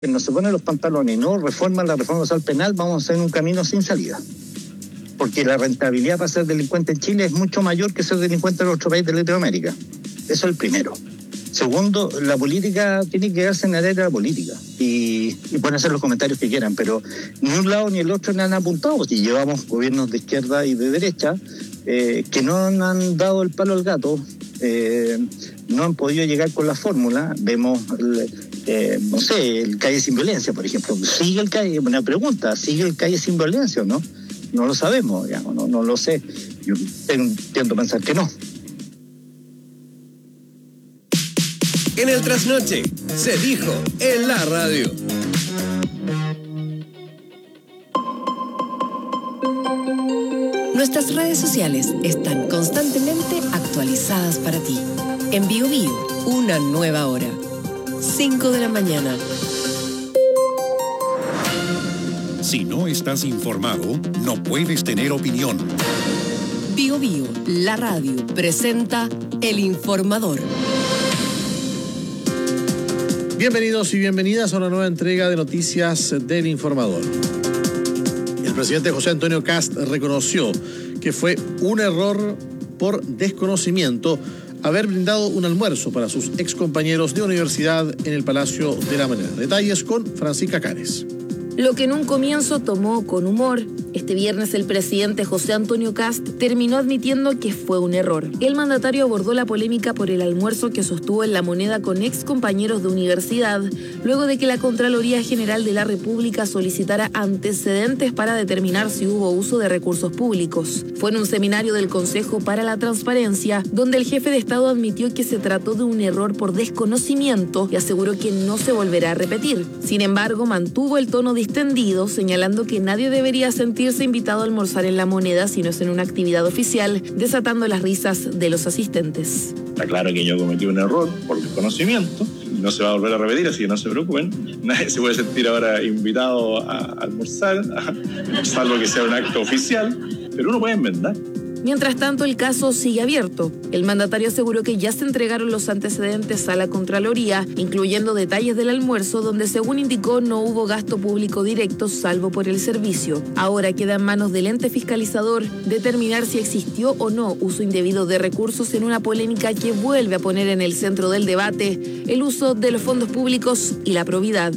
no se ponen los pantalones y no reforman la reforma procesal penal, vamos a hacer un camino sin salida. Porque la rentabilidad para ser delincuente en Chile es mucho mayor que ser delincuente en otro país de Latinoamérica. Eso es el primero. Segundo, la política tiene que quedarse en la área de la política. Y pueden hacer los comentarios que quieran, pero ni un lado ni el otro no han apuntado. Y llevamos gobiernos de izquierda y de derecha que no han dado el palo al gato, no han podido llegar con la fórmula. Vemos no sé, el Calle Sin Violencia, por ejemplo. ¿Sigue el Calle? Una pregunta, ¿sigue el Calle Sin Violencia o no? No lo sabemos, digamos, no lo sé. Yo tiendo a pensar que no. En el Trasnoche se dijo en la radio. Nuestras redes sociales están constantemente actualizadas para ti. En BioBio, una nueva hora. 5 de la mañana. Si no estás informado, no puedes tener opinión. BioBio, la radio, presenta El Informador. Bienvenidos y bienvenidas a una nueva entrega de noticias del Informador. El presidente José Antonio Kast reconoció que fue un error por desconocimiento haber brindado un almuerzo para sus excompañeros de universidad en el Palacio de la Moneda. Detalles con Francisca Cares. Lo que en un comienzo tomó con humor, este viernes el presidente José Antonio Kast terminó admitiendo que fue un error. El mandatario abordó la polémica por el almuerzo que sostuvo en La Moneda con ex compañeros de universidad, luego de que la Contraloría General de la República solicitara antecedentes para determinar si hubo uso de recursos públicos. Fue en un seminario del Consejo para la Transparencia, donde el jefe de Estado admitió que se trató de un error por desconocimiento y aseguró que no se volverá a repetir. Sin embargo, mantuvo el tono distendido, señalando que nadie debería sentirse invitado a almorzar en La Moneda si no es en una actividad oficial, desatando las risas de los asistentes. Está claro que yo cometí un error por desconocimiento, no se va a volver a repetir, así que no se preocupen. Nadie se puede sentir ahora invitado a almorzar, salvo que sea un acto oficial, pero uno puede enmendar. Mientras tanto, el caso sigue abierto. El mandatario aseguró que ya se entregaron los antecedentes a la Contraloría, incluyendo detalles del almuerzo, donde según indicó no hubo gasto público directo salvo por el servicio. Ahora queda en manos del ente fiscalizador determinar si existió o no uso indebido de recursos en una polémica que vuelve a poner en el centro del debate el uso de los fondos públicos y la probidad.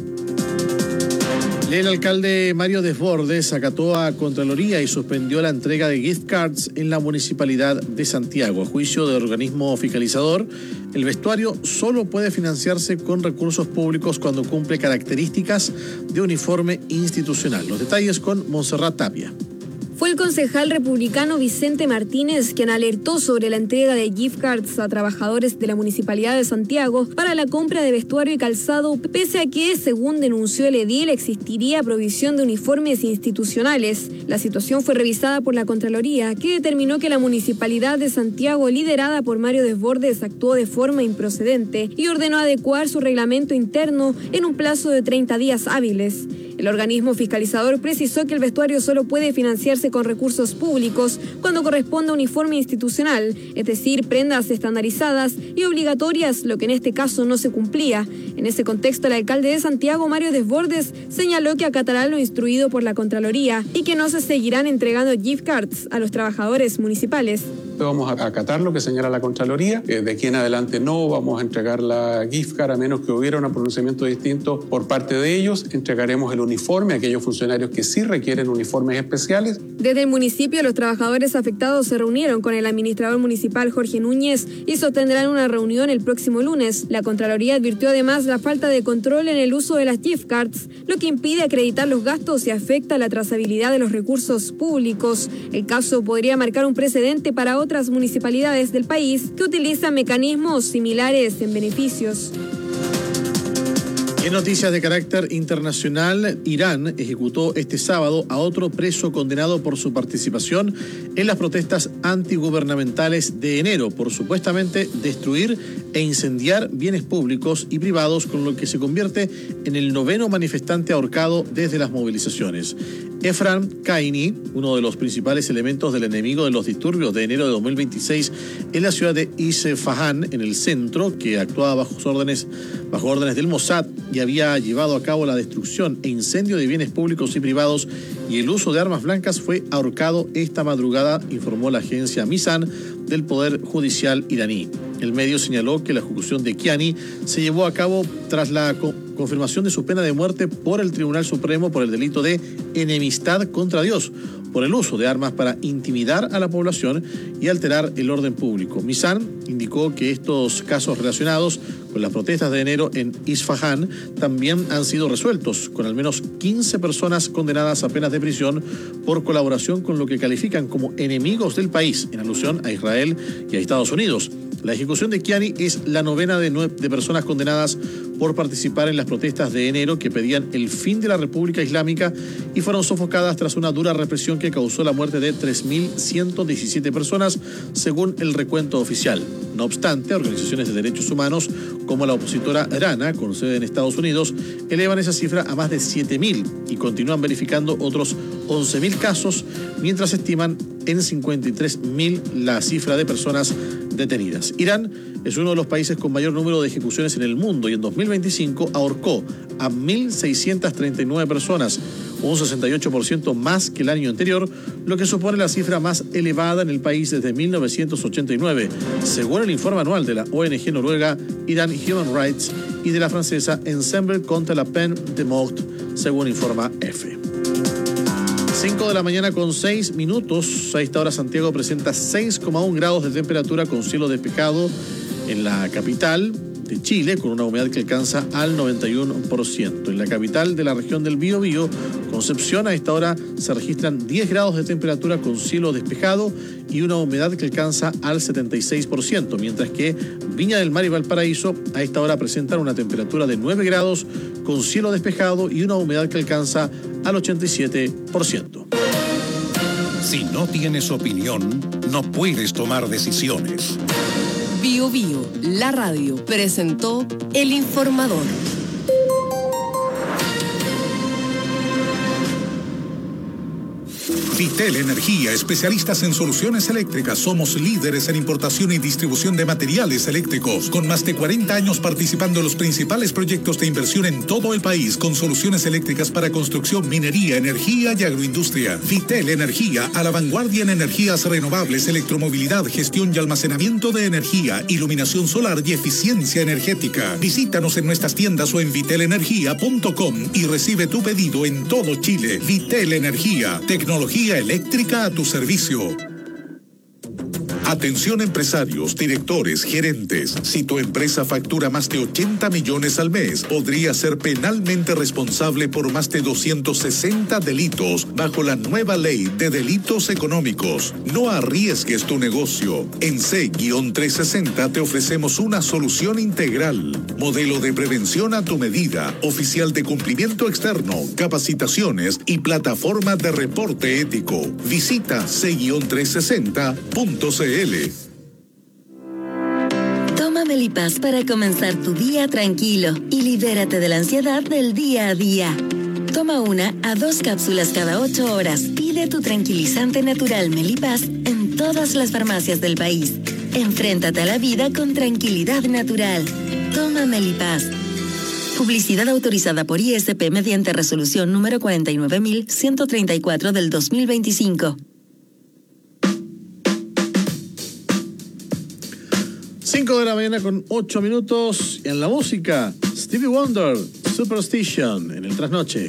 El alcalde Mario Desbordes acató a Contraloría y suspendió la entrega de gift cards en la Municipalidad de Santiago. A juicio del organismo fiscalizador, el vestuario solo puede financiarse con recursos públicos cuando cumple características de uniforme institucional. Los detalles con Montserrat Tapia. Fue el concejal republicano Vicente Martínez quien alertó sobre la entrega de gift cards a trabajadores de la Municipalidad de Santiago para la compra de vestuario y calzado, pese a que, según denunció el edil, existiría provisión de uniformes institucionales. La situación fue revisada por la Contraloría, que determinó que la Municipalidad de Santiago, liderada por Mario Desbordes, actuó de forma improcedente y ordenó adecuar su reglamento interno en un plazo de 30 días hábiles. El organismo fiscalizador precisó que el vestuario solo puede financiarse con recursos públicos cuando corresponde a uniforme institucional, es decir, prendas estandarizadas y obligatorias, lo que en este caso no se cumplía. En ese contexto, el alcalde de Santiago, Mario Desbordes, señaló que acatará lo instruido por la Contraloría y que no se seguirán entregando gift cards a los trabajadores municipales. Vamos a acatar lo que señala la Contraloría. De aquí en adelante no vamos a entregar la gift card a menos que hubiera un pronunciamiento distinto por parte de ellos. Entregaremos el uniforme a aquellos funcionarios que sí requieren uniformes especiales. Desde el municipio, los trabajadores afectados se reunieron con el administrador municipal Jorge Núñez y sostendrán una reunión el próximo lunes. La Contraloría advirtió además la falta de control en el uso de las gift cards, lo que impide acreditar los gastos y afecta la trazabilidad de los recursos públicos. El caso podría marcar un precedente para otras municipalidades del país que utilizan mecanismos similares en beneficios. En noticias de carácter internacional, Irán ejecutó este sábado a otro preso condenado por su participación en las protestas antigubernamentales de enero por supuestamente destruir e incendiar bienes públicos y privados, con lo que se convierte en el 9º manifestante ahorcado desde las movilizaciones. Efraim Kaini, uno de los principales elementos del enemigo de los disturbios de enero de 2026 en la ciudad de Isfahan, en el centro, que actuaba bajo órdenes del Mossad y había llevado a cabo la destrucción e incendio de bienes públicos y privados y el uso de armas blancas, fue ahorcado esta madrugada, informó la agencia Misan del Poder Judicial iraní. El medio señaló que la ejecución de Kiani se llevó a cabo tras la confirmación de su pena de muerte por el Tribunal Supremo por el delito de enemistad contra Dios, por el uso de armas para intimidar a la población y alterar el orden público. Misan indicó que estos casos relacionados con las protestas de enero en Isfahan también han sido resueltos, con al menos 15 personas condenadas a penas de prisión por colaboración con lo que califican como enemigos del país, en alusión a Israel y a Estados Unidos. La ejecución de Kiani es la novena de personas condenadas por participar en las protestas de enero que pedían el fin de la República Islámica y fueron sofocadas tras una dura represión que causó la muerte de 3.117 personas, según el recuento oficial. No obstante, organizaciones de derechos humanos como la opositora Rana, con sede en Estados Unidos, elevan esa cifra a más de 7.000 y continúan verificando otros 11.000 casos, mientras estiman en 53.000 la cifra de personas detenidas. Irán es uno de los países con mayor número de ejecuciones en el mundo y en 2025 ahorcó a 1.639 personas, un 68% más que el año anterior, lo que supone la cifra más elevada en el país desde 1989, según el informe anual de la ONG noruega Iran Human Rights y de la francesa Ensemble contre la peine de mort, según informa EFE. 5 de la mañana con 6 minutos. A esta hora Santiago presenta 6,1 grados de temperatura con cielo despejado en la capital de Chile, con una humedad que alcanza al 91%. En la capital de la región del Biobío, Concepción, a esta hora se registran 10 grados de temperatura con cielo despejado y una humedad que alcanza al 76%, mientras que Viña del Mar y Valparaíso a esta hora presentan una temperatura de 9 grados con cielo despejado y una humedad que alcanza al 87%. Si no tienes opinión, no puedes tomar decisiones. Bio Bio, la radio, presentó El Informador. Vitel Energía, especialistas en soluciones eléctricas. Somos líderes en importación y distribución de materiales eléctricos, con más de 40 años participando en los principales proyectos de inversión en todo el país, con soluciones eléctricas para construcción, minería, energía y agroindustria. Vitel Energía, a la vanguardia en energías renovables, electromovilidad, gestión y almacenamiento de energía, iluminación solar y eficiencia energética. Visítanos en nuestras tiendas o en vitelenergia.com y recibe tu pedido en todo Chile. Vitel Energía, tecnología eléctrica a tu servicio. Atención empresarios, directores, gerentes. Si tu empresa factura más de 80 millones al mes, podría ser penalmente responsable por más de 260 delitos bajo la nueva ley de delitos económicos. No arriesgues tu negocio. En C-360 te ofrecemos una solución integral. Modelo de prevención a tu medida, oficial de cumplimiento externo, capacitaciones y plataforma de reporte ético. Visita C-360.cl. Toma Melipaz para comenzar tu día tranquilo y libérate de la ansiedad del día a día. Toma 1 a 2 cápsulas cada 8 horas. Pide tu tranquilizante natural Melipaz en todas las farmacias del país. Enfréntate a la vida con tranquilidad natural. Toma Melipaz. Publicidad autorizada por ISP mediante resolución número 49.134 del 2025. 5 de la mañana con 8 minutos. En la música, Stevie Wonder, Superstition, en el trasnoche.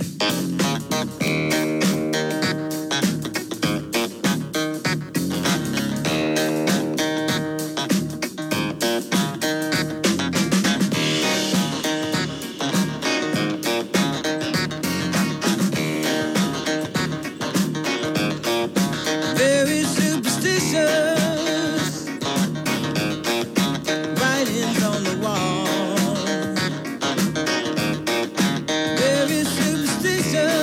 Very superstitious.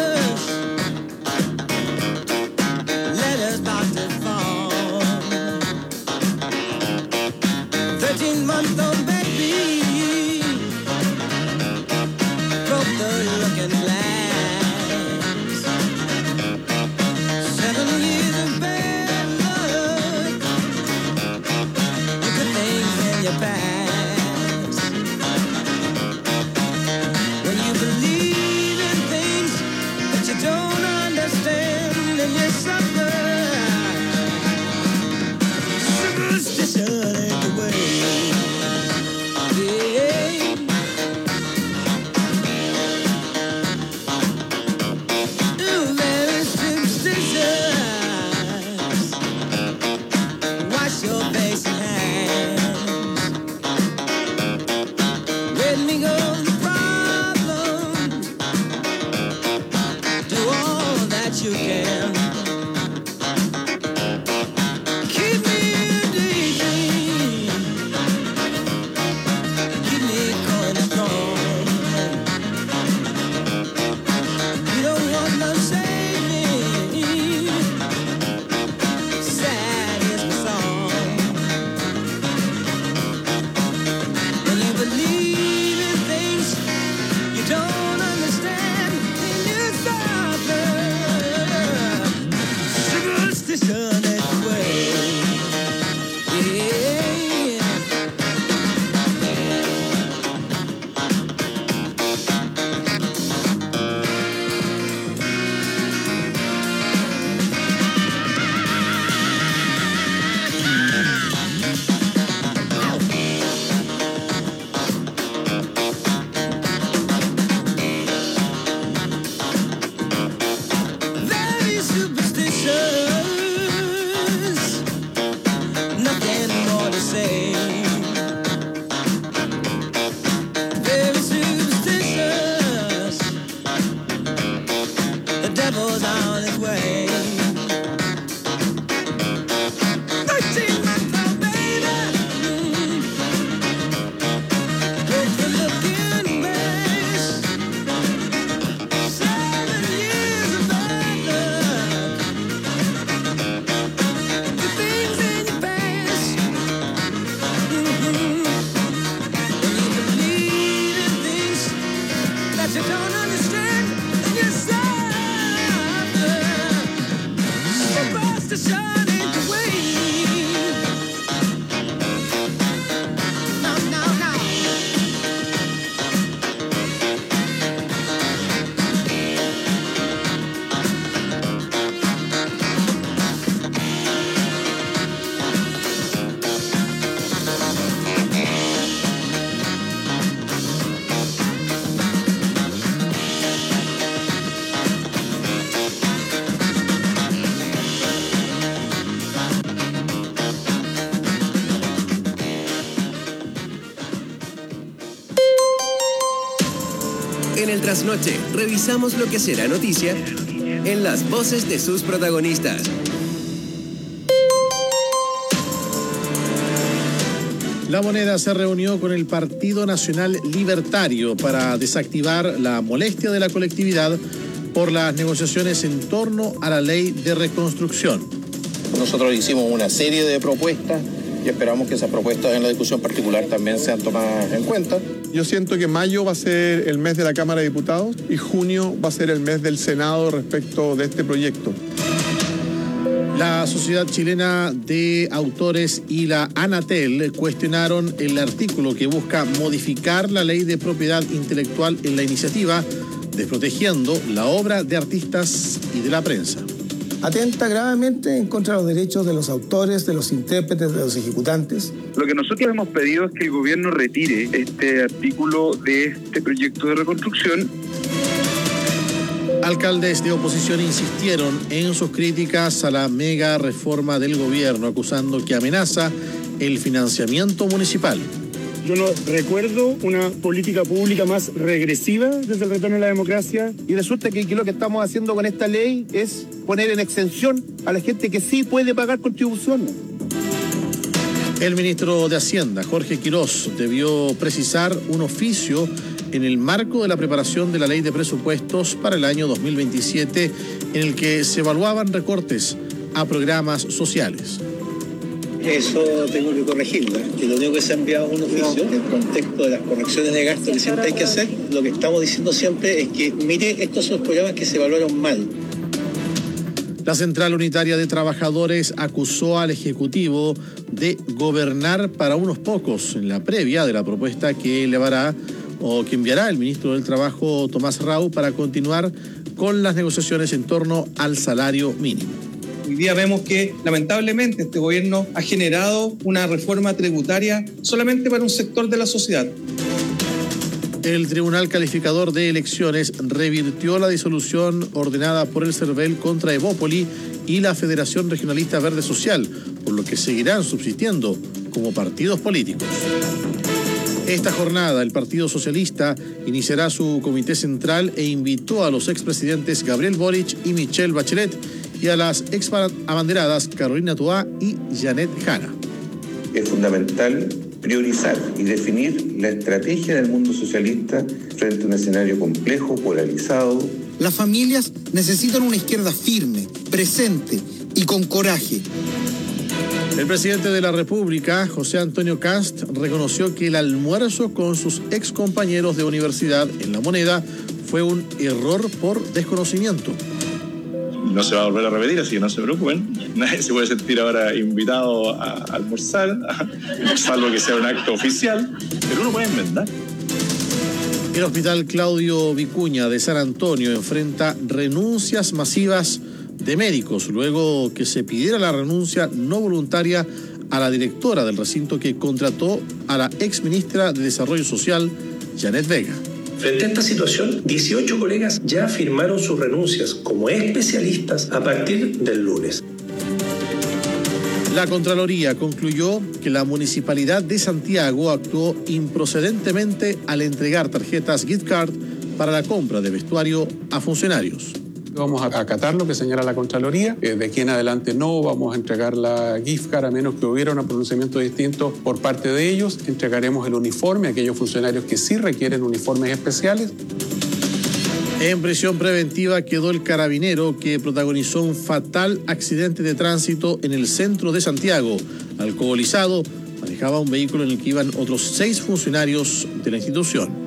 En el trasnoche, revisamos lo que será noticia en las voces de sus protagonistas. La Moneda se reunió con el Partido Nacional Libertario para desactivar la molestia de la colectividad por las negociaciones en torno a la ley de reconstrucción. Nosotros hicimos una serie de propuestas y esperamos que esas propuestas en la discusión particular también sean tomadas en cuenta. Yo siento que mayo va a ser el mes de la Cámara de Diputados y junio va a ser el mes del Senado respecto de este proyecto. La Sociedad Chilena de Autores y la Anatel cuestionaron el artículo que busca modificar la ley de propiedad intelectual en la iniciativa, desprotegiendo la obra de artistas y de la prensa. Atenta gravemente en contra de los derechos de los autores, de los intérpretes, de los ejecutantes. Lo que nosotros hemos pedido es que el gobierno retire este artículo de este proyecto de reconstrucción. Alcaldes de oposición insistieron en sus críticas a la mega reforma del gobierno, acusando que amenaza el financiamiento municipal. Yo no recuerdo una política pública más regresiva desde el retorno a la democracia. Y resulta que lo que estamos haciendo con esta ley es poner en exención a la gente que sí puede pagar contribuciones. El ministro de Hacienda, Jorge Quirós, debió precisar un oficio en el marco de la preparación de la ley de presupuestos para el año 2027, en el que se evaluaban recortes a programas sociales. Eso tengo que corregirlo, y lo único que se ha enviado es un oficio en el contexto de las correcciones de gasto que siempre hay que hacer. Lo que estamos diciendo siempre es que, mire, estos son los programas que se evaluaron mal. La Central Unitaria de Trabajadores acusó al Ejecutivo de gobernar para unos pocos en la previa de la propuesta que elevará o que enviará el ministro del Trabajo, Tomás Rau, para continuar con las negociaciones en torno al salario mínimo. Hoy día vemos que, lamentablemente, este gobierno ha generado una reforma tributaria solamente para un sector de la sociedad. El Tribunal Calificador de Elecciones revirtió la disolución ordenada por el CERVEL contra Evópoli y la Federación Regionalista Verde Social, por lo que seguirán subsistiendo como partidos políticos. Esta jornada, el Partido Socialista iniciará su comité central e invitó a los expresidentes Gabriel Boric y Michelle Bachelet y a las exabanderadas Carolina Toá y Janet Jara. Es fundamental priorizar y definir la estrategia del mundo socialista frente a un escenario complejo, polarizado. Las familias necesitan una izquierda firme, presente y con coraje. El presidente de la República, José Antonio Kast, reconoció que el almuerzo con sus excompañeros de universidad en La Moneda fue un error por desconocimiento. No se va a volver a repetir, así que no se preocupen. Nadie se puede sentir ahora invitado a almorzar, salvo que sea un acto oficial, pero uno puede inventar. El Hospital Claudio Vicuña de San Antonio enfrenta renuncias masivas de médicos, luego que se pidiera la renuncia no voluntaria a la directora del recinto que contrató a la exministra de Desarrollo Social, Janet Vega. Frente a esta situación, 18 colegas ya firmaron sus renuncias como especialistas a partir del lunes. La Contraloría concluyó que la Municipalidad de Santiago actuó improcedentemente al entregar tarjetas gift card para la compra de vestuario a funcionarios. Vamos a acatar lo que señala la Contraloría. De aquí en adelante no vamos a entregar la gift card a menos que hubiera un pronunciamiento distinto por parte de ellos. Entregaremos el uniforme a aquellos funcionarios que sí requieren uniformes especiales. En prisión preventiva quedó el carabinero que protagonizó un fatal accidente de tránsito en el centro de Santiago. Alcoholizado, manejaba un vehículo en el que iban otros 6 funcionarios de la institución.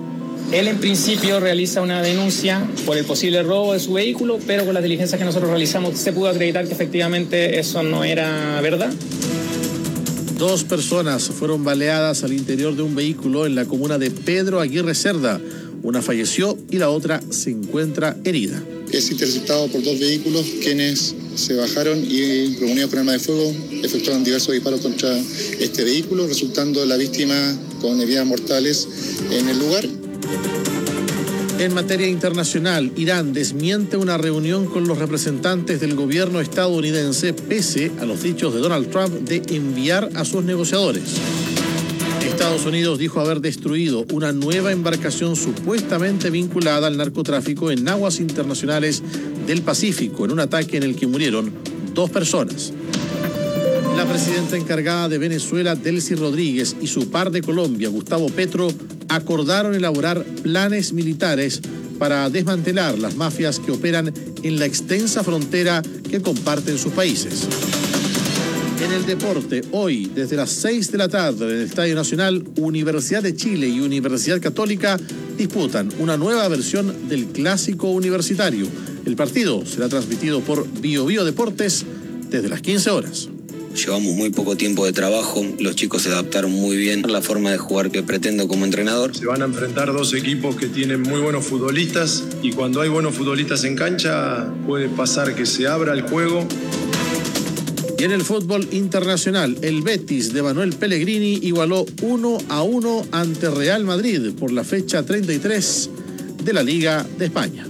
Él en principio realiza una denuncia por el posible robo de su vehículo, pero con las diligencias que nosotros realizamos se pudo acreditar que efectivamente eso no era verdad. 2 personas fueron baleadas al interior de un vehículo en la comuna de Pedro Aguirre Cerda. Una falleció y la otra se encuentra herida. Es interceptado por 2 vehículos quienes se bajaron y, reunidos con arma de fuego, efectuaron diversos disparos contra este vehículo, resultando la víctima con heridas mortales en el lugar. En materia internacional, Irán desmiente una reunión con los representantes del gobierno estadounidense pese a los dichos de Donald Trump de enviar a sus negociadores. Estados Unidos dijo haber destruido una nueva embarcación supuestamente vinculada al narcotráfico en aguas internacionales del Pacífico, en un ataque en el que murieron 2 personas. La presidenta encargada de Venezuela, Delcy Rodríguez, y su par de Colombia, Gustavo Petro, acordaron elaborar planes militares para desmantelar las mafias que operan en la extensa frontera que comparten sus países. En el deporte, hoy, desde las 6 de la tarde en el Estadio Nacional, Universidad de Chile y Universidad Católica disputan una nueva versión del Clásico Universitario. El partido será transmitido por Bio Bio Deportes desde las 15 horas. Llevamos muy poco tiempo de trabajo, los chicos se adaptaron muy bien a la forma de jugar que pretendo como entrenador. Se van a enfrentar 2 equipos que tienen muy buenos futbolistas y cuando hay buenos futbolistas en cancha puede pasar que se abra el juego. Y en el fútbol internacional, el Betis de Manuel Pellegrini igualó 1-1 ante Real Madrid por la fecha 33 de la Liga de España.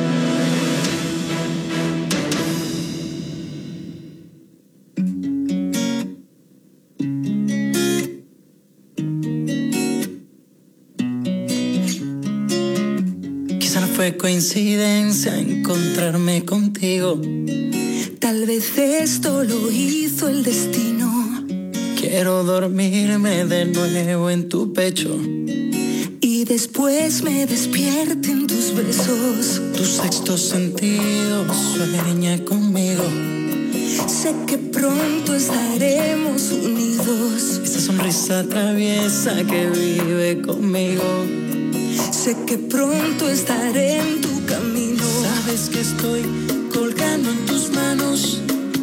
Fue coincidencia encontrarme contigo. Tal vez esto lo hizo el destino. Quiero dormirme de nuevo en tu pecho y después me despierte en tus besos. Tu sexto sentido sueña conmigo. Sé que pronto estaremos unidos. Esa sonrisa traviesa que vive conmigo. Sé que pronto estaré en tu camino. Sabes que estoy colgando en tus manos,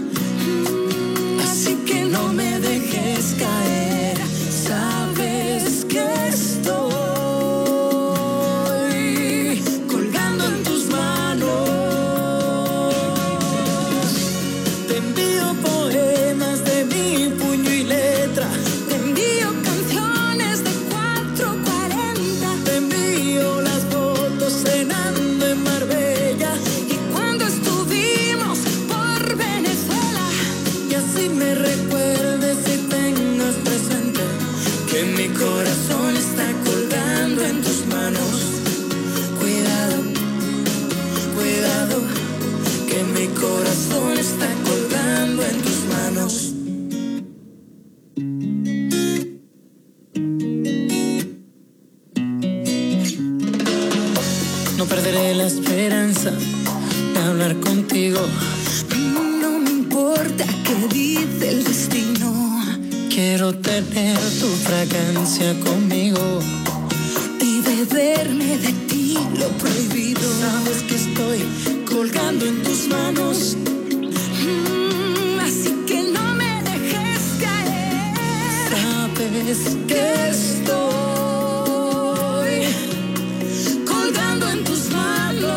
así que no me dejes caer. Sabes que estoy colgando en tus manos. Te envío poemas de mi puño y letra. Te envío canciones de 440. Te envío las fotos cenando en Marbella y cuando estuvimos por Venezuela. Y así me recuerdes y tengas presente que mi corazón está colgando en tus manos. Cuidado, cuidado, que mi corazón está colgando en tus manos. No perderé la esperanza de hablar contigo. No me importa qué dice el destino. Quiero tener tu fragancia conmigo y beberme de ti lo prohibido. Sabes que estoy colgando en tus manos, así que no me dejes caer. Sabes que estoy colgando en tus manos.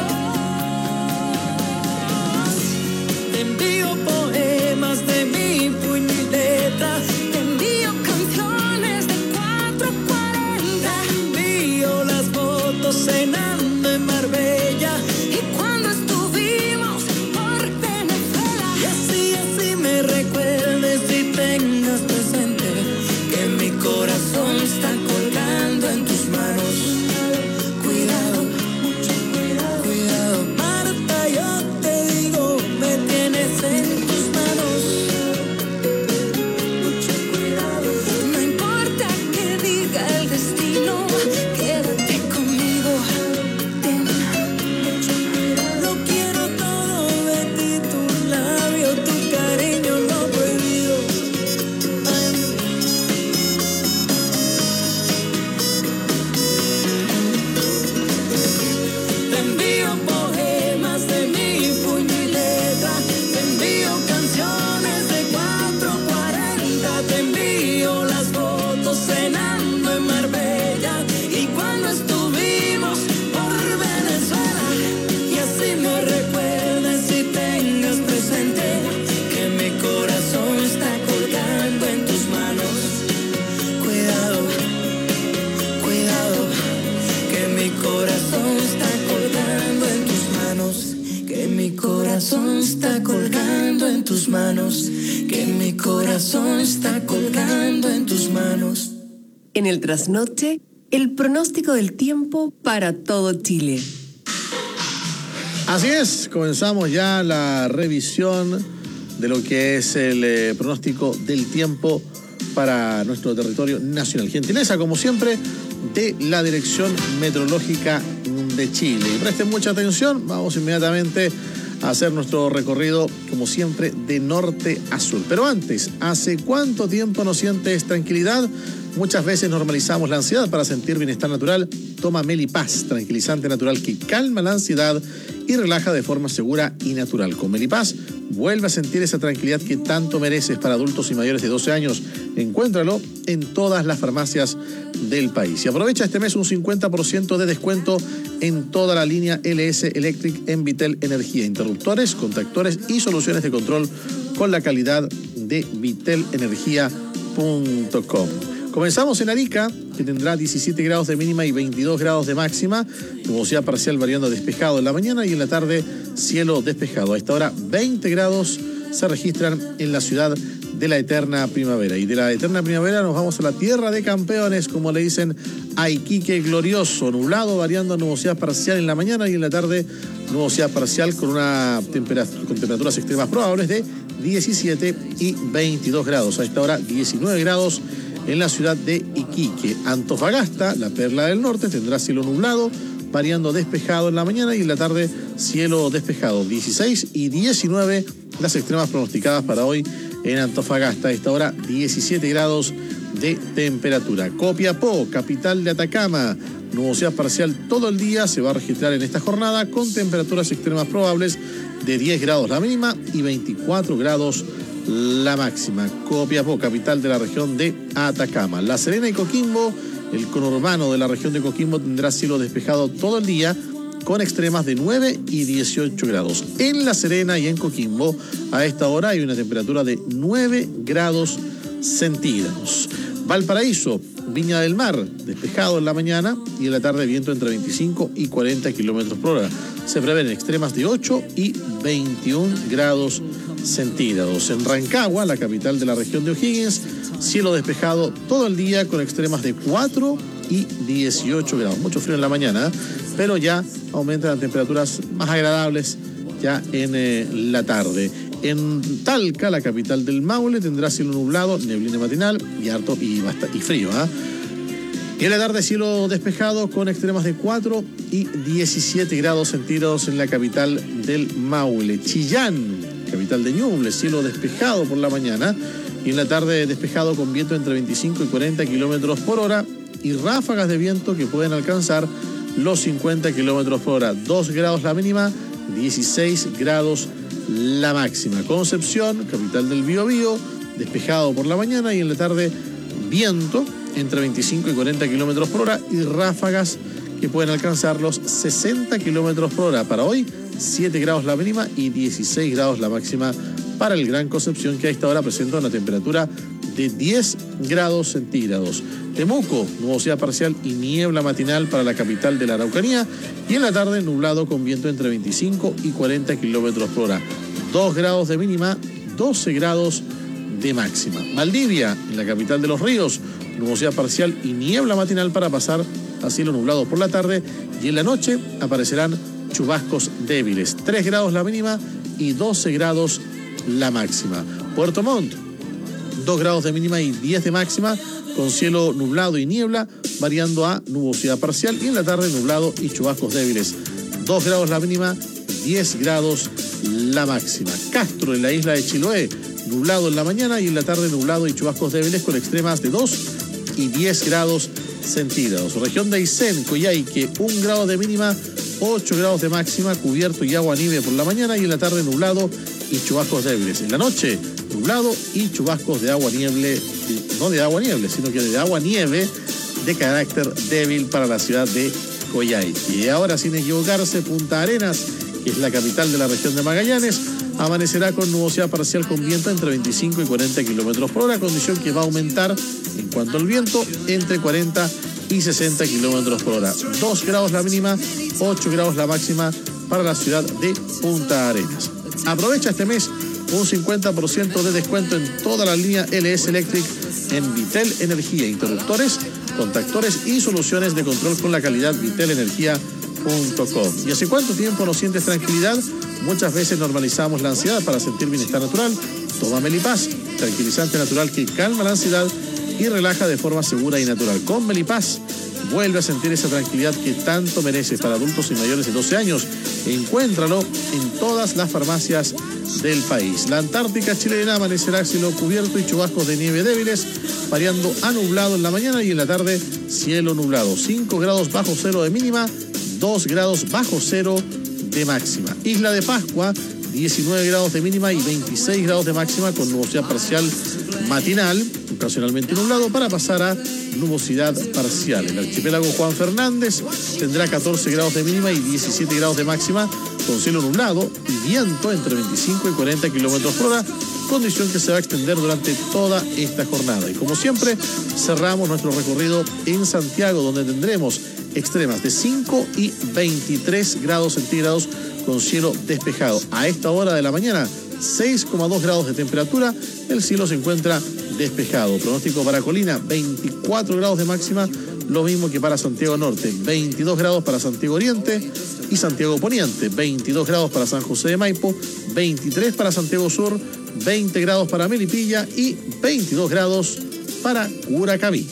Te envío poemas de mi puño y letra. Te envío canciones de 440. Te envío las fotos cenando en Marbella y cuando estuvimos por Venezuela. Y así me recuerdes y tengas presente que mi corazón está colgado corazón está colgando en tus manos, que mi corazón está colgando en tus manos. En el trasnoche, el pronóstico del tiempo para todo Chile. Así es, comenzamos ya la revisión de lo que es el pronóstico del tiempo para nuestro territorio nacional. Gentileza, como siempre, de la Dirección Meteorológica de Chile. Y presten mucha atención, vamos inmediatamente a hacer nuestro recorrido, como siempre, de norte a sur. Pero antes, ¿hace cuánto tiempo no sientes tranquilidad? Muchas veces normalizamos la ansiedad. Para sentir bienestar natural, toma Melipaz, tranquilizante natural que calma la ansiedad y relaja de forma segura y natural. Con Melipaz, vuelve a sentir esa tranquilidad que tanto mereces. Para adultos y mayores de 12 años. Encuéntralo en todas las farmacias del país. Y aprovecha este mes un 50% de descuento en toda la línea LS Electric en Vitel Energía. Interruptores, contactores y soluciones de control con la calidad de vitelenergia.com. Comenzamos en Arica, que tendrá 17 grados de mínima y 22 grados de máxima. Nubosidad parcial variando despejado en la mañana y en la tarde cielo despejado. A esta hora 20 grados se registran en la ciudad de la eterna primavera. Y de la eterna primavera nos vamos a la tierra de campeones, como le dicen a Iquique glorioso. Nublado variando a nubosidad parcial en la mañana y en la tarde nubosidad parcial con temperaturas extremas probables de 17 y 22 grados. A esta hora 19 grados en la ciudad de Iquique. Antofagasta, la perla del norte, tendrá cielo nublado, variando despejado en la mañana y en la tarde cielo despejado. 16 y 19 las extremas pronosticadas para hoy en Antofagasta. A esta hora 17 grados de temperatura. Copiapó, capital de Atacama, nubosidad parcial todo el día se va a registrar en esta jornada con temperaturas extremas probables de 10 grados la mínima y 24 grados la máxima. Copiapó, capital de la región de Atacama. La Serena y Coquimbo, el conurbano de la región de Coquimbo, tendrá cielo despejado todo el día con extremas de 9 y 18 grados. En La Serena y en Coquimbo, a esta hora hay una temperatura de 9 grados centígrados. Valparaíso, Viña del Mar, despejado en la mañana y en la tarde viento entre 25 y 40 kilómetros por hora. Se prevén extremas de 8 y 21 grados centígrados. En Rancagua, la capital de la región de O'Higgins, cielo despejado todo el día con extremas de 4 y 18 grados. Mucho frío en la mañana, pero ya aumentan las temperaturas más agradables ya en la tarde. En Talca, la capital del Maule, tendrá cielo nublado, neblina matinal y harto y frío. Y en la tarde cielo despejado con extremas de 4 y 17 grados centígrados en la capital del Maule. Chillán, capital de Ñuble, cielo despejado por la mañana y en la tarde despejado con viento entre 25 y 40 kilómetros por hora y ráfagas de viento que pueden alcanzar los 50 kilómetros por hora. 2 grados la mínima, 16 grados la máxima. Concepción, capital del Biobío, despejado por la mañana y en la tarde viento entre 25 y 40 kilómetros por hora y ráfagas que pueden alcanzar los 60 kilómetros por hora. Para hoy, 7 grados la mínima y 16 grados la máxima para el Gran Concepción, que a esta hora presenta una temperatura de 10 grados centígrados. Temuco, nubosidad parcial y niebla matinal para la capital de la Araucanía y en la tarde nublado con viento entre 25 y 40 kilómetros por hora. 2 grados de mínima, 12 grados de máxima. Valdivia, en la capital de Los Ríos, nubosidad parcial y niebla matinal para pasar a cielo nublado por la tarde y en la noche aparecerán chubascos débiles. 3 grados la mínima y 12 grados la máxima. Puerto Montt, 2 grados de mínima y 10 de máxima, con cielo nublado y niebla, variando a nubosidad parcial y en la tarde nublado y chubascos débiles. 2 grados la mínima, 10 grados la máxima. Castro, en la isla de Chiloé, nublado en la mañana y en la tarde nublado y chubascos débiles con extremas de 2 y 10 grados centígrados. Región de Aysén, Coyhaique, 1 grado de mínima, 8 grados de máxima, cubierto y agua nieve por la mañana y en la tarde nublado y chubascos débiles. En la noche, nublado y chubascos de agua nieve, no de agua nieve, sino que de agua nieve de carácter débil para la ciudad de Coyhaique. Y ahora, sin equivocarse, Punta Arenas, que es la capital de la región de Magallanes, amanecerá con nubosidad parcial con viento entre 25 y 40 kilómetros por hora, condición que va a aumentar en cuanto al viento entre 40 y 60 kilómetros por hora. 2 grados la mínima, 8 grados la máxima para la ciudad de Punta Arenas. Aprovecha este mes un 50% de descuento en toda la línea LS Electric en Vitel Energía, interruptores, contactores y soluciones de control con la calidad vitelenergia.com. ¿Y hace cuánto tiempo no sientes tranquilidad? Muchas veces normalizamos la ansiedad para sentir bienestar natural. Toma Melipaz, tranquilizante natural que calma la ansiedad y relaja de forma segura y natural. Con Melipaz vuelve a sentir esa tranquilidad que tanto mereces. Para adultos y mayores de 12 años. Encuéntralo en todas las farmacias del país. La Antártica chilena amanecerá cielo cubierto y chubascos de nieve débiles, variando a nublado en la mañana y en la tarde cielo nublado. 5 grados bajo cero de mínima, 2 grados bajo cero de máxima. Isla de Pascua, 19 grados de mínima y 26 grados de máxima con nubosidad parcial matinal, ocasionalmente nublado, para pasar a nubosidad parcial. El archipiélago Juan Fernández tendrá 14 grados de mínima y 17 grados de máxima con cielo nublado y viento entre 25 y 40 kilómetros por hora, condición que se va a extender durante toda esta jornada. Y como siempre, cerramos nuestro recorrido en Santiago, donde tendremos extremas de 5 y 23 grados centígrados con cielo despejado. A esta hora de la mañana, 6,2 grados de temperatura, el cielo se encuentra despejado. Pronóstico para Colina, 24 grados de máxima, lo mismo que para Santiago Norte, 22 grados para Santiago Oriente y Santiago Poniente, 22 grados para San José de Maipo, 23 para Santiago Sur, 20 grados para Melipilla y 22 grados para Curacaví.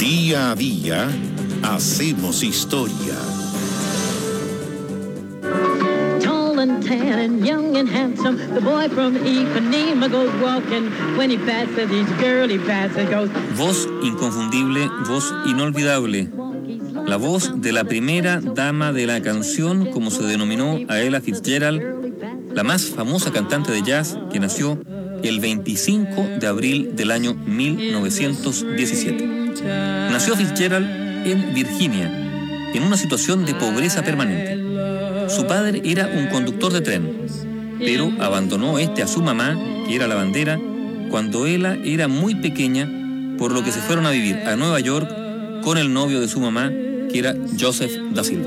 Día a día hacemos historia. Tall and tan and young and handsome, the boy from Ipanema goes walking. When he passes each girl he passes goes. Voz inconfundible, voz inolvidable. La voz de la primera dama de la canción, como se denominó a Ella Fitzgerald, la más famosa cantante de jazz que nació el 25 de abril del año 1917. Nació Fitzgerald en Virginia, en una situación de pobreza permanente. Su padre era un conductor de tren, pero abandonó a su mamá, que era lavandera, cuando ella era muy pequeña, por lo que se fueron a vivir a Nueva York con el novio de su mamá, que era Joseph da Silva.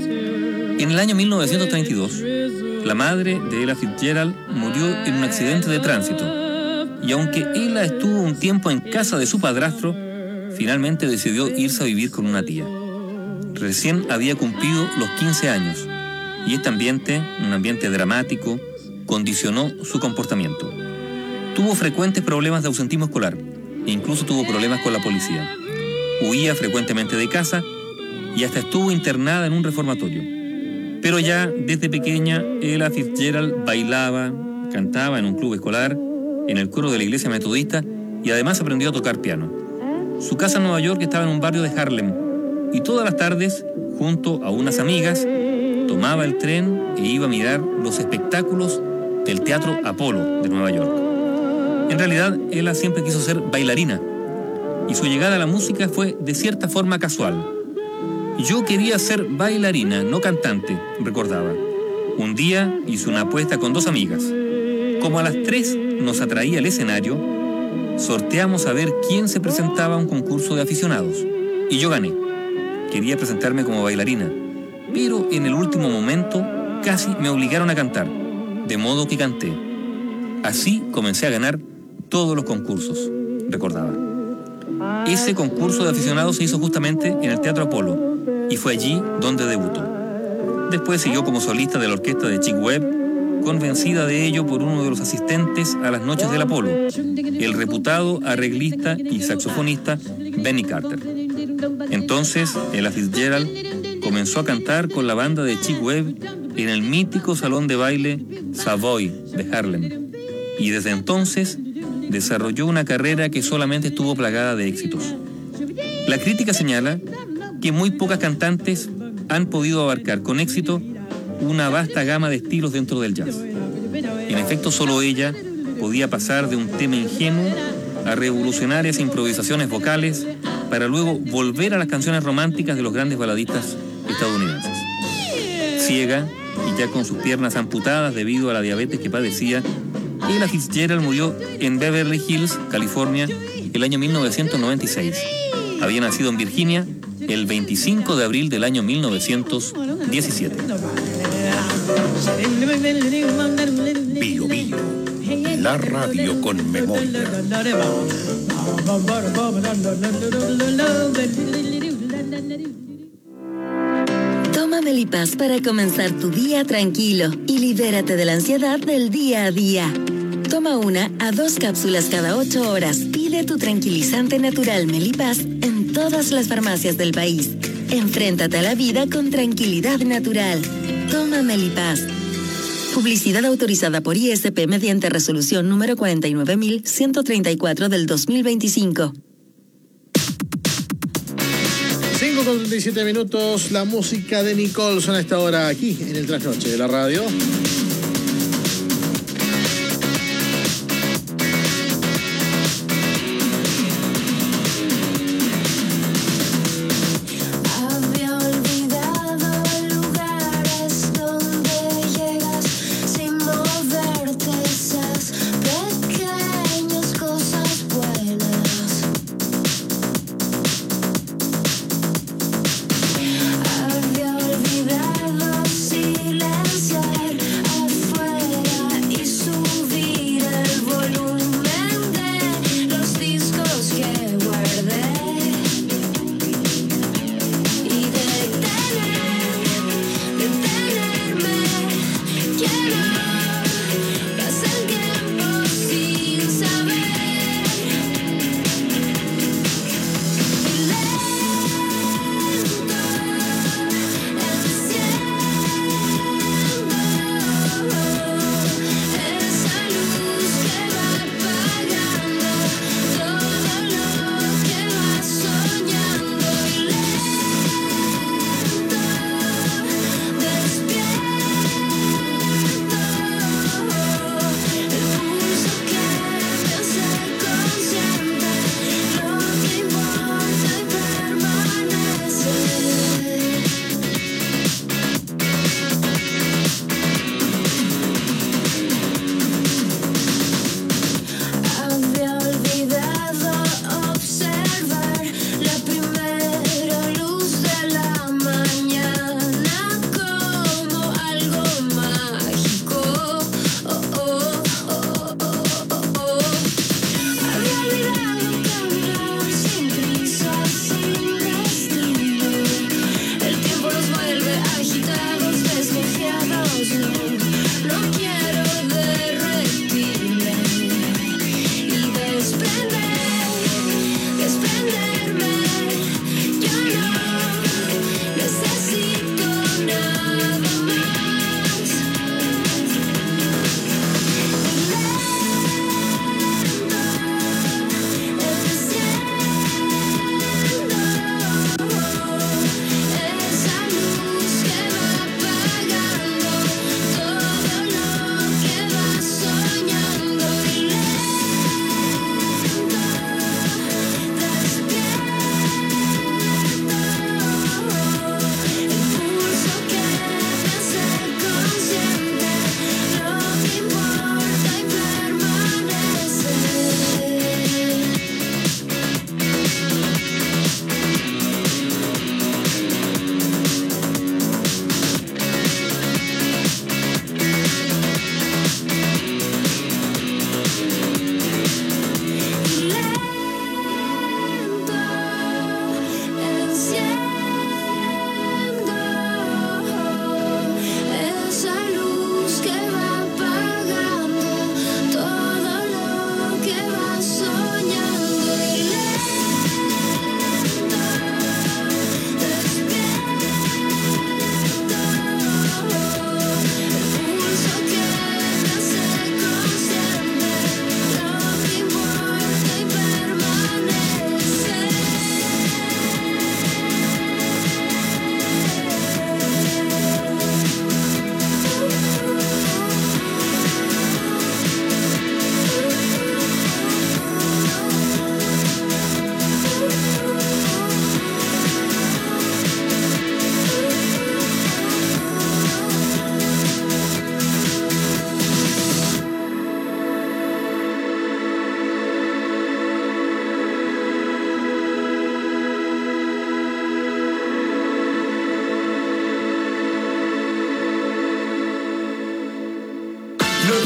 En el año 1932, la madre de Ella Fitzgerald murió en un accidente de tránsito, y aunque ella estuvo un tiempo en casa de su padrastro, finalmente decidió irse a vivir con una tía. Recién había cumplido los 15 años, y este ambiente, un ambiente dramático, condicionó su comportamiento. Tuvo frecuentes problemas de ausentismo escolar, e incluso tuvo problemas con la policía. Huía frecuentemente de casa, y hasta estuvo internada en un reformatorio. Pero ya desde pequeña, Ella Fitzgerald bailaba, cantaba en un club escolar, en el coro de la iglesia metodista, y además aprendió a tocar piano. Su casa en Nueva York estaba en un barrio de Harlem, y todas las tardes, junto a unas amigas, tomaba el tren e iba a mirar los espectáculos del Teatro Apolo de Nueva York. En realidad, ella siempre quiso ser bailarina, y su llegada a la música fue de cierta forma casual. Yo quería ser bailarina, no cantante, recordaba. Un día hice una apuesta con 2 amigas. Como a las 3 nos atraía el escenario, sorteamos a ver quién se presentaba a un concurso de aficionados. Y yo gané. Quería presentarme como bailarina, pero en el último momento casi me obligaron a cantar, de modo que canté. Así comencé a ganar todos los concursos, recordaba. Ese concurso de aficionados se hizo justamente en el Teatro Apolo, y fue allí donde debutó. Después siguió como solista de la orquesta de Chick Webb, convencida de ello por uno de los asistentes a las noches del Apolo, el reputado arreglista y saxofonista Benny Carter. Entonces, Ella Fitzgerald comenzó a cantar con la banda de Chick Webb en el mítico salón de baile Savoy de Harlem, y desde entonces desarrolló una carrera que solamente estuvo plagada de éxitos. La crítica señala que muy pocas cantantes han podido abarcar con éxito una vasta gama de estilos dentro del jazz. En efecto, solo ella podía pasar de un tema ingenuo a revolucionarias improvisaciones vocales para luego volver a las canciones románticas de los grandes baladistas estadounidenses. Ciega y ya con sus piernas amputadas debido a la diabetes que padecía, Ella Fitzgerald murió en Beverly Hills, California, el año 1996. Había nacido en Virginia el 25 de abril del año 1917. Bio Bio, la radio con memoria. Toma Melipaz para comenzar tu día tranquilo y libérate de la ansiedad del día a día. Toma 1 a 2 cápsulas cada 8 horas. Pide tu tranquilizante natural Melipaz en todas las farmacias del país. Enfréntate a la vida con tranquilidad natural. Toma Melipaz. Publicidad autorizada por ISP mediante resolución número 49.134 del 2025. 5:37 minutos, la música de Nicholson a esta hora aquí en el Trasnoche de la radio. Había olvidado silenciar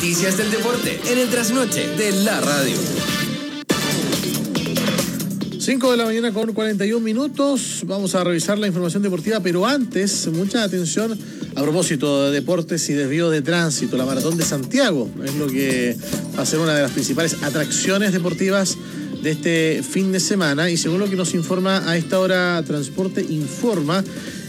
noticias del deporte en el trasnoche de la radio. 5 de la mañana con 41 minutos. Vamos a revisar la información deportiva, pero antes, mucha atención a propósito de deportes y desvío de tránsito. La Maratón de Santiago es lo que va a ser una de las principales atracciones deportivas de este fin de semana, y según lo que nos informa a esta hora Transporte Informa,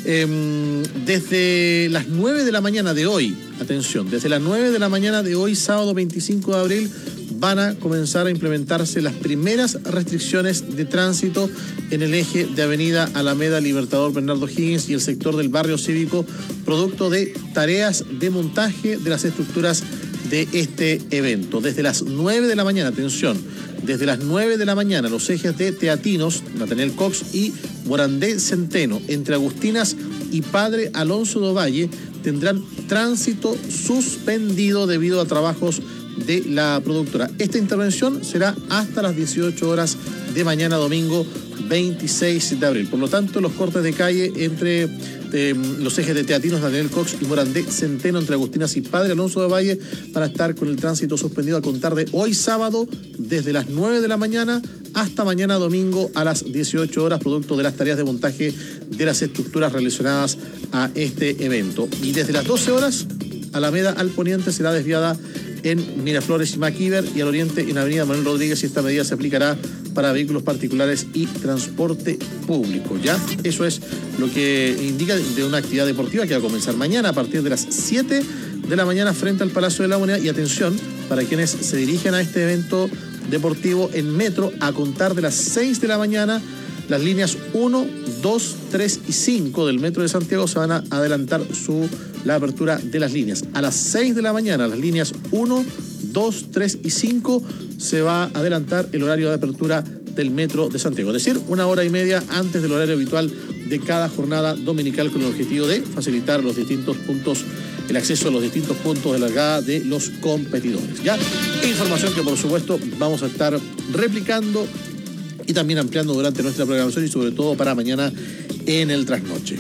desde las 9 de la mañana de hoy, atención, desde las 9 de la mañana de hoy, sábado 25 de abril, van a comenzar a implementarse las primeras restricciones de tránsito en el eje de Avenida Alameda Libertador Bernardo Higgins y el sector del barrio cívico, producto de tareas de montaje de las estructuras de este evento. Desde las 9 de la mañana, atención, desde las 9 de la mañana, los ejes de Teatinos, Nathaniel Cox y Morandé Centeno, entre Agustinas y Padre Alonso do Valle, tendrán tránsito suspendido debido a trabajos de la productora. Esta intervención será hasta las 18 horas de mañana domingo 26 de abril. Por lo tanto, los cortes de calle entre los ejes de Teatinos, Daniel Cox y Morandé Centeno, entre Agustinas y Padre Alonso de Valle, van a estar con el tránsito suspendido a contar de hoy sábado desde las 9 de la mañana hasta mañana domingo a las 18 horas, producto de las tareas de montaje de las estructuras relacionadas a este evento. Y desde las 12 horas, Alameda al poniente será desviada en Miraflores y Macíver, y al oriente en Avenida Manuel Rodríguez, y esta medida se aplicará para vehículos particulares y transporte público. Ya, eso es lo que indica de una actividad deportiva que va a comenzar mañana a partir de las 7 de la mañana frente al Palacio de la Moneda. Y atención, para quienes se dirigen a este evento deportivo en metro, a contar de las 6 de la mañana, las líneas 1, 2, 3 y 5 del metro de Santiago se van a adelantar la apertura de las líneas. A las 6 de la mañana, las líneas 1, 2, 3 y 5 se va a adelantar el horario de apertura del metro de Santiago, es decir, 1 hora y media antes del horario habitual de cada jornada dominical, con el objetivo de facilitar los distintos puntos, el acceso a los distintos puntos de largada de los competidores. Ya, información que por supuesto vamos a estar replicando y también ampliando durante nuestra programación, y sobre todo para mañana en el trasnoche.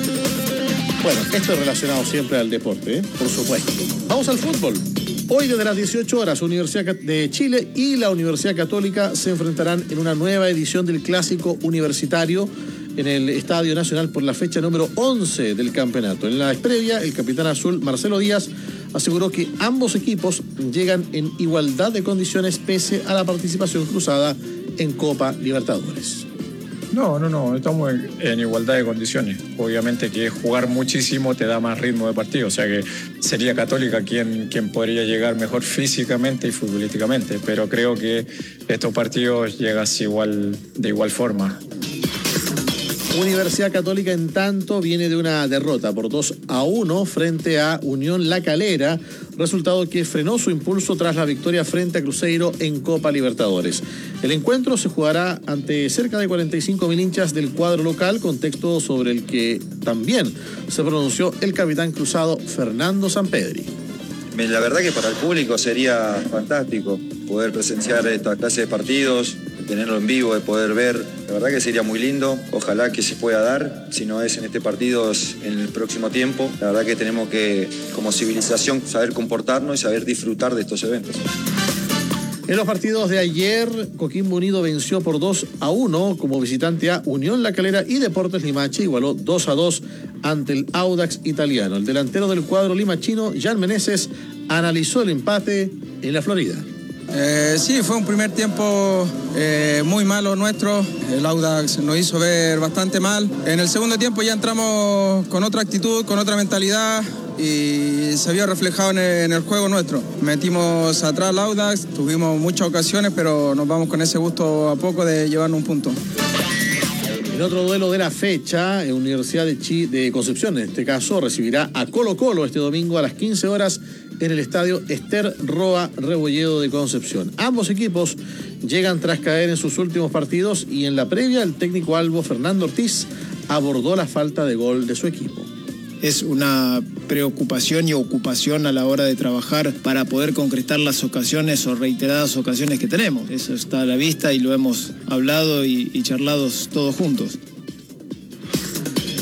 Bueno, esto es relacionado siempre al deporte, por supuesto. Vamos al fútbol. Hoy desde las 18 horas, Universidad de Chile y la Universidad Católica se enfrentarán en una nueva edición del Clásico Universitario en el Estadio Nacional por la fecha número 11 del campeonato. En la previa, el capitán azul Marcelo Díaz aseguró que ambos equipos llegan en igualdad de condiciones pese a la participación cruzada en Copa Libertadores. No, estamos en igualdad de condiciones. Obviamente que jugar muchísimo te da más ritmo de partido, o sea que sería Católica quien podría llegar mejor físicamente y futbolísticamente, pero creo que estos partidos llegas de igual forma. Universidad Católica, en tanto, viene de una derrota por 2-1 frente a Unión La Calera, resultado que frenó su impulso tras la victoria frente a Cruzeiro en Copa Libertadores. El encuentro se jugará ante cerca de 45.000 hinchas del cuadro local, contexto sobre el que también se pronunció el capitán cruzado Fernando Sampedri. La verdad que para el público sería fantástico poder presenciar esta clase de partidos, tenerlo en vivo, de poder ver. La verdad que sería muy lindo, ojalá que se pueda dar, si no es en este partido, es en el próximo tiempo. La verdad que tenemos que, como civilización, saber comportarnos y saber disfrutar de estos eventos. En los partidos de ayer, Coquimbo Unido venció por 2-1 como visitante a Unión La Calera, y Deportes Limache igualó 2-2 ante el Audax italiano. El delantero del cuadro limachino, Jan Meneses, analizó el empate en la Florida. Sí, fue un primer tiempo muy malo nuestro. El Audax nos hizo ver bastante mal. En el segundo tiempo ya entramos con otra actitud, con otra mentalidad, y se vio reflejado en el juego nuestro. Metimos atrás al Audax, tuvimos muchas ocasiones, pero nos vamos con ese gusto a poco de llevarnos un punto. En otro duelo de la fecha, Universidad de Concepción, en este caso, recibirá a Colo-Colo este domingo a las 15 horas en el estadio Ester Roa Rebolledo de Concepción. Ambos equipos llegan tras caer en sus últimos partidos, y en la previa el técnico albo Fernando Ortiz abordó la falta de gol de su equipo. Es una preocupación y ocupación a la hora de trabajar para poder concretar las ocasiones o reiteradas ocasiones que tenemos. Eso está a la vista y lo hemos hablado y charlado todos juntos.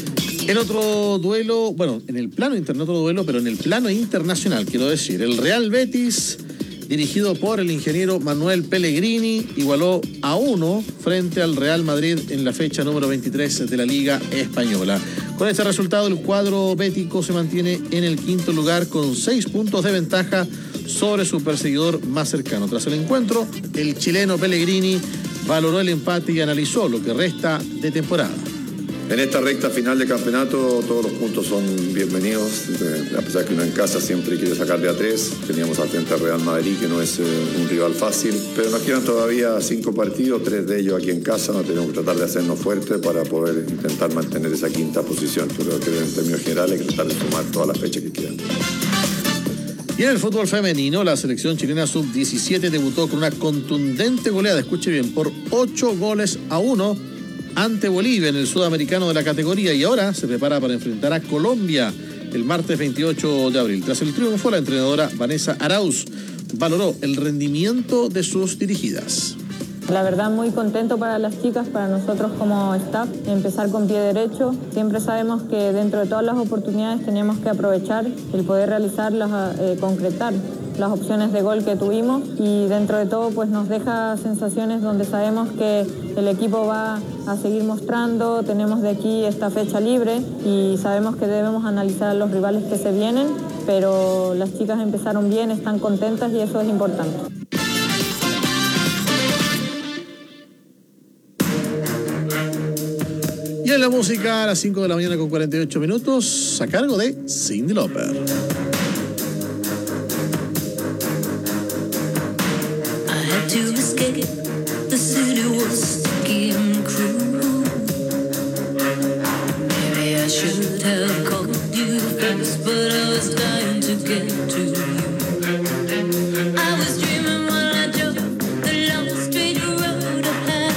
En otro duelo, bueno, en el plano interno otro duelo, pero en el plano internacional, quiero decir, el Real Betis, dirigido por el ingeniero Manuel Pellegrini, igualó a 1 frente al Real Madrid en la fecha número 23 de la Liga Española. Con este resultado, el cuadro bético se mantiene en el quinto lugar con 6 puntos de ventaja sobre su perseguidor más cercano. Tras el encuentro, el chileno Pellegrini valoró el empate y analizó lo que resta de temporada. En esta recta final de campeonato todos los puntos son bienvenidos, a pesar que uno en casa siempre quiere sacar de a 3. Teníamos al frente al Real Madrid, que no es un rival fácil, pero nos quedan todavía 5 partidos, 3 de ellos aquí en casa. Nos tenemos que tratar de hacernos fuertes para poder intentar mantener esa quinta posición. Pero creo que en términos generales hay que tratar de sumar todas las fechas que quedan. Y en el fútbol femenino, la selección chilena sub-17 debutó con una contundente goleada, escuche bien, por 8-1 ante Bolivia en el sudamericano de la categoría, y ahora se prepara para enfrentar a Colombia el martes 28 de abril. Tras el triunfo, la entrenadora Vanessa Arauz valoró el rendimiento de sus dirigidas. La verdad, muy contento para las chicas, para nosotros como staff, empezar con pie derecho. Siempre sabemos que dentro de todas las oportunidades tenemos que aprovechar el poder realizarlas, concretar las opciones de gol que tuvimos, y dentro de todo pues nos deja sensaciones donde sabemos que el equipo va a seguir mostrando. Tenemos de aquí esta fecha libre y sabemos que debemos analizar a los rivales que se vienen, pero las chicas empezaron bien, están contentas y eso es importante. Y en la música a las 5 de la mañana con 48 minutos, a cargo de Cyndi Lauper. To escape, the city was sticky and cruel. Maybe I should have called you first, but I was dying to get to you. I was dreaming while I drove the long straight road ahead.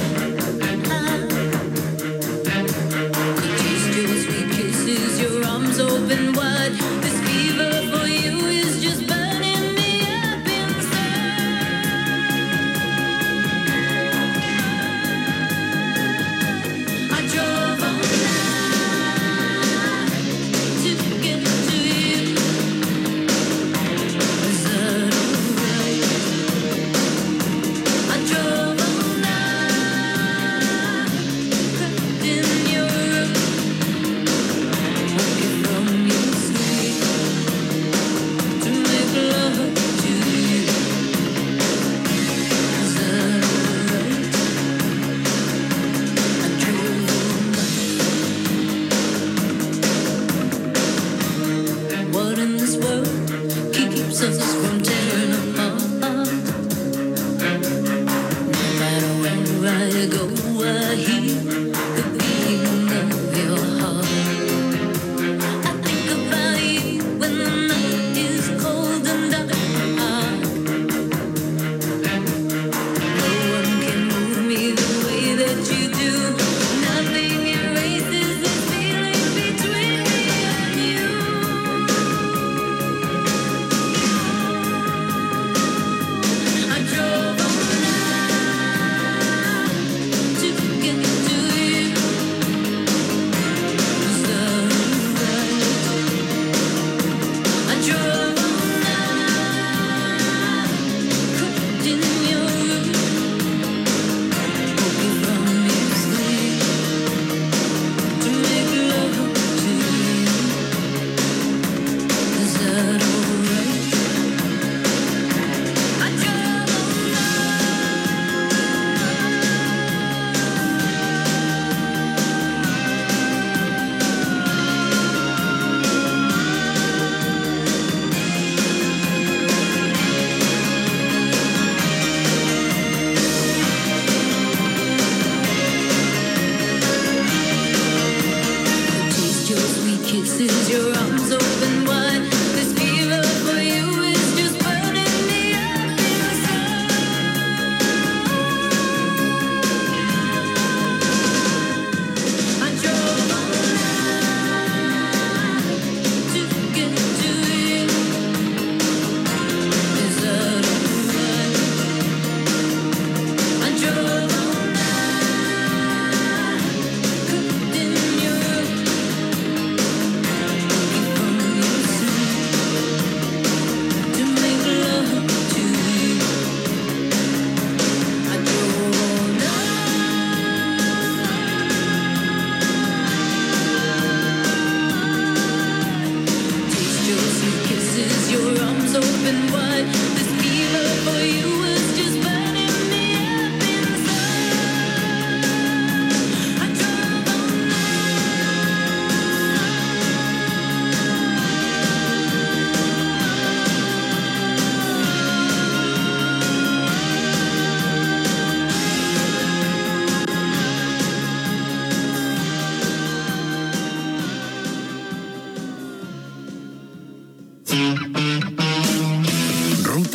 Could taste your sweet kisses, your arms open wide. This fever for you is just burning me up inside.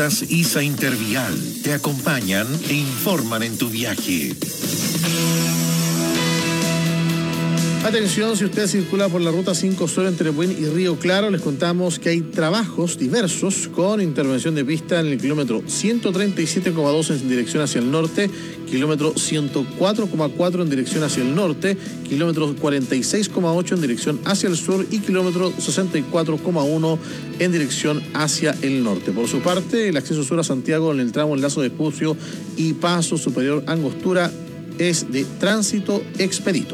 Aerolíneas ISA Intervial te acompañan e informan en tu viaje. Atención, si usted circula por la ruta 5 Sur entre Buin y Río Claro, les contamos que hay trabajos diversos con intervención de pista en el kilómetro 137,2 en dirección hacia el norte, kilómetro 104,4 en dirección hacia el norte, kilómetro 46,8 en dirección hacia el sur y kilómetro 64,1 en dirección hacia el norte. Por su parte, el acceso sur a Santiago en el tramo Lazo de Espucio y Paso Superior Angostura es de tránsito expedito.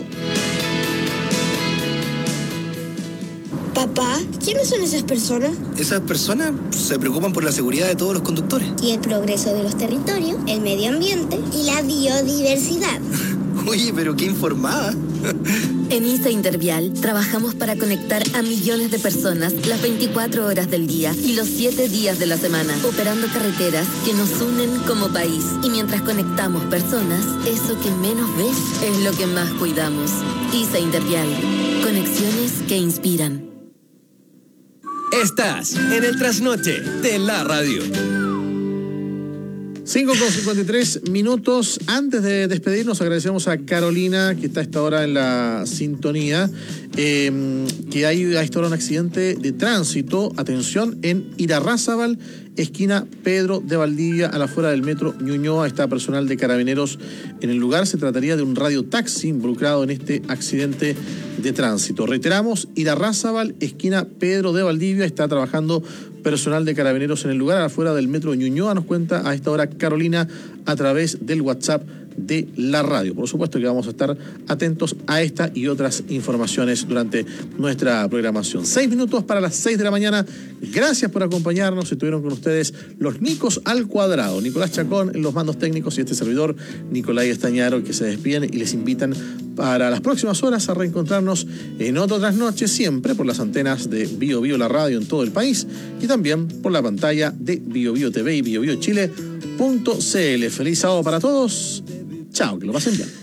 Papá, ¿quiénes son esas personas? Esas personas se preocupan por la seguridad de todos los conductores. Y el progreso de los territorios, el medio ambiente y la biodiversidad. Oye, pero qué informada. En ISA Intervial trabajamos para conectar a millones de personas las 24 horas del día y los 7 días de la semana, operando carreteras que nos unen como país. Y mientras conectamos personas, eso que menos ves es lo que más cuidamos. ISA Intervial, conexiones que inspiran. Estás en el trasnoche de la radio. 5:53 minutos. Antes de despedirnos, agradecemos a Carolina, que está a esta hora en la sintonía, que hay a esta hora un accidente de tránsito. Atención, en Irarrázaval, esquina Pedro de Valdivia, a la afuera del metro Ñuñoa. Está personal de Carabineros en el lugar. Se trataría de un radiotaxi involucrado en este accidente de tránsito. Reiteramos, Irarrázaval, esquina Pedro de Valdivia. Está trabajando personal de Carabineros en el lugar, afuera del metro Ñuñoa. Nos cuenta a esta hora Carolina a través del WhatsApp de la radio. Por supuesto que vamos a estar atentos a esta y otras informaciones durante nuestra programación. 6 minutos para las 6 de la mañana. Gracias por acompañarnos. Estuvieron con ustedes los Nicos al Cuadrado. Nicolás Chacón en los mandos técnicos y este servidor, Nicolás Estañaro, que se despiden y les invitan para las próximas horas a reencontrarnos en otro trasnoche, siempre por las antenas de Bio Bio, la radio en todo el país, y también por la pantalla de Bio Bio TV y biobiochile.cl. Feliz sábado para todos. Chao, que lo pasen bien.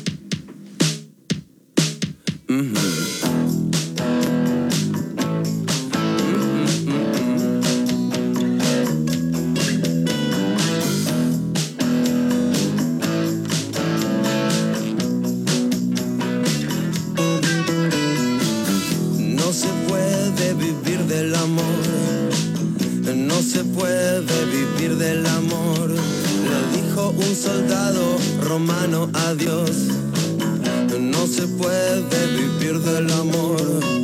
No se puede vivir del amor. No se puede vivir del amor. Le dijo un soldado romano a Dios. No se puede vivir del amor.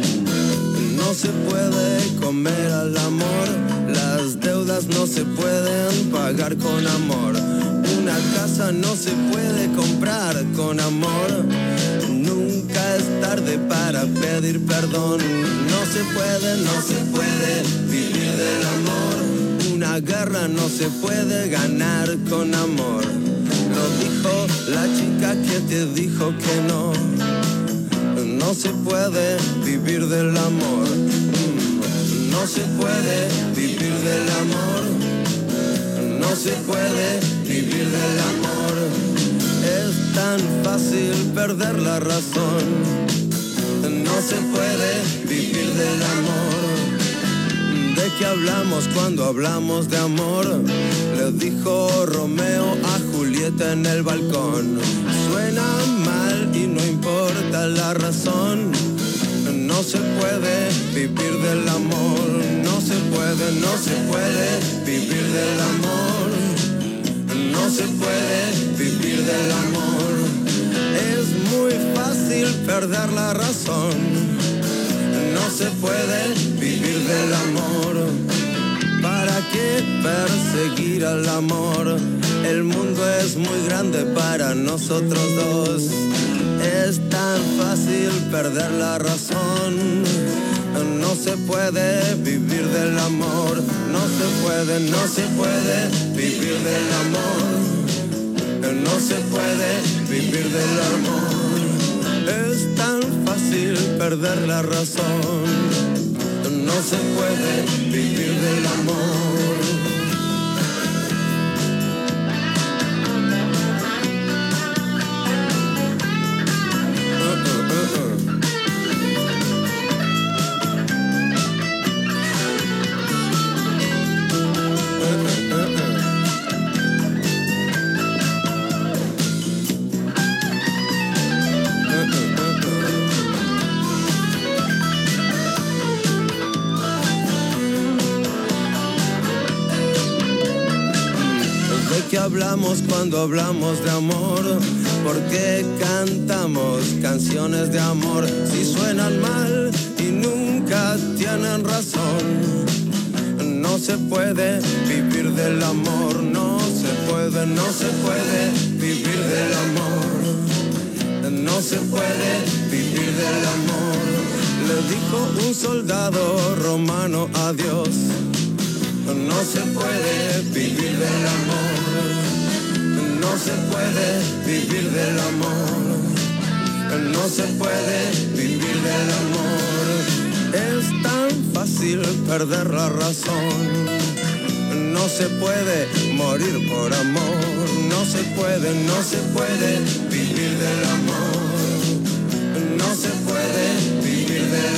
No se puede comer al amor. Las deudas no se pueden pagar con amor. Una casa no se puede comprar con amor. Nunca es tarde para pedir perdón. No se puede vivir del amor. Una guerra no se puede ganar con amor. Lo dijo la chica que te dijo que no. No se puede vivir del amor. No se puede vivir del amor. No se puede vivir del amor. Es tan fácil perder la razón. No se puede vivir del amor. ¿De qué hablamos cuando hablamos de amor? Le dijo Romeo a Julieta en el balcón. Suena mal y no importa la razón. No se puede vivir del amor. No se puede vivir del amor. No se puede vivir del amor. Es muy fácil perder la razón. No se puede vivir del amor. ¿Para qué perseguir al amor? El mundo es muy grande para nosotros dos. Es tan fácil perder la razón. No se puede vivir del amor. No se puede vivir del amor. No se puede vivir del amor. Es tan fácil perder la razón. No se puede vivir del amor. hablamos cuando hablamos de amor? ¿Por qué cantamos canciones de amor si suenan mal y nunca tienen razón? No se puede vivir del amor, no se puede vivir del amor. No se puede vivir del amor. Le dijo un soldado romano a Dios. No se puede vivir del amor. No se puede vivir del amor. No se puede vivir del amor. Es tan fácil perder la razón. No se puede morir por amor. No se puede vivir del amor. No se puede vivir del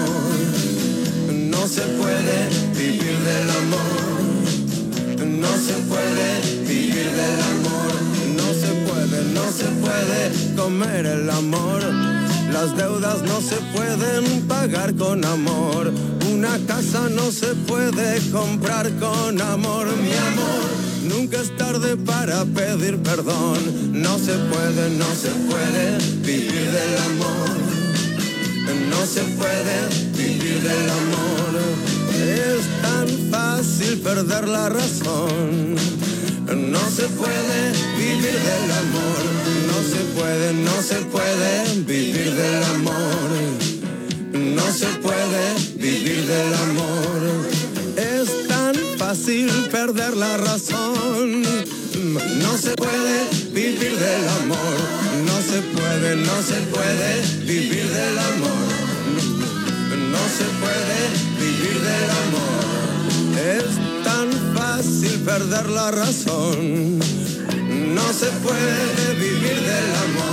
amor. No se puede vivir del amor. No se puede vivir del amor. No se puede comer el amor. Las deudas no se pueden pagar con amor. Una casa no se puede comprar con amor. Mi amor, nunca es tarde para pedir perdón. No se puede vivir del amor. No se puede vivir del amor. Es tan fácil perder la razón. No se puede vivir del amor. No se puede vivir del amor. No se puede vivir del amor. Es tan fácil perder la razón. No se puede vivir del amor. No se puede vivir del amor. No se puede vivir del amor. Es tan fácil perder la razón. No se puede vivir del amor.